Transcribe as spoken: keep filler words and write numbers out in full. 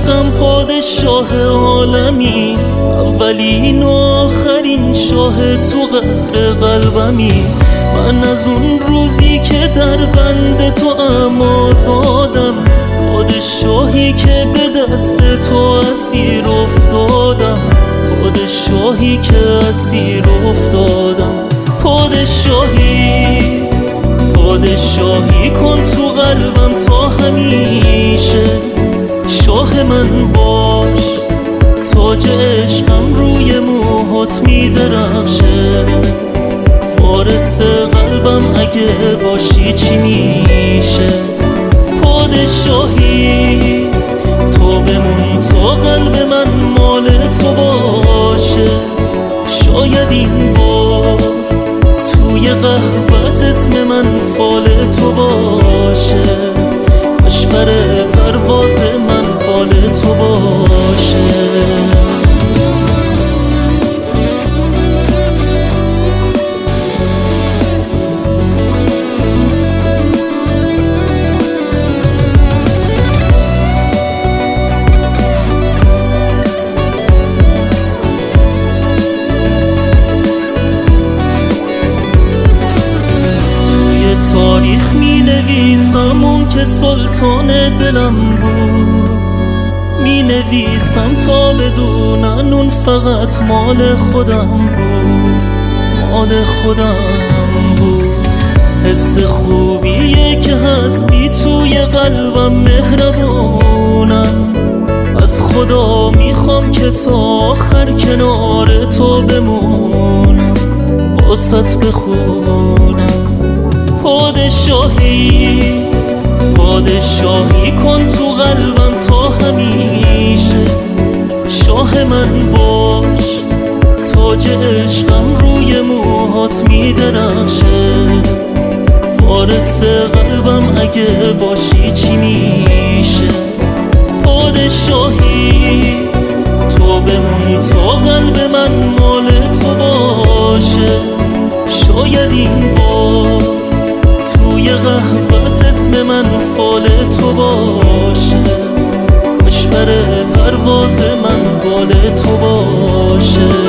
عشقم پادشاه عالمی، اولین و آخرین شاه تو قصر قلبمی. من از اون روزی که در بند تو ام آزادم، پادشاهی که به دست تو اسیر افتادم، پادشاهی که اسیر افتادم. پادشاهی پادشاهی کن تو قلبم تا همیشه، شاه من باش، تاج عشقم روی موهات میدرخشه. وارث قلبم اگه باشی چی میشه؟ پادشاهی تو بمون تا قلب من مال تو باشه. شاید این بار توی قهوت اسم من فال تو باشه، کاش بر پرواز من بال تو باشه. تاریخ می نویسم اون که سلطان دلم بود، می نویسم تا بدونن اون فقط مال خودم بود، مال خودم بود. حس خوبیه که هستی توی قلبم مهربونم، از خدا میخوام که تا آخر کنار تو بمونم، واسط بخونم. پادشاهی پادشاهی کن تو قلبم تا همیشه، شاه من باش، تاج عشقم روی موهات میدرخشه. وارث قلبم اگه باشی چی میشه؟ پادشاهی تو بمون تا قلب من مال تو باشه. شاید این بار توی قهوت اسم من فال تو باشه، کاش بر پرواز من بال تو باشه.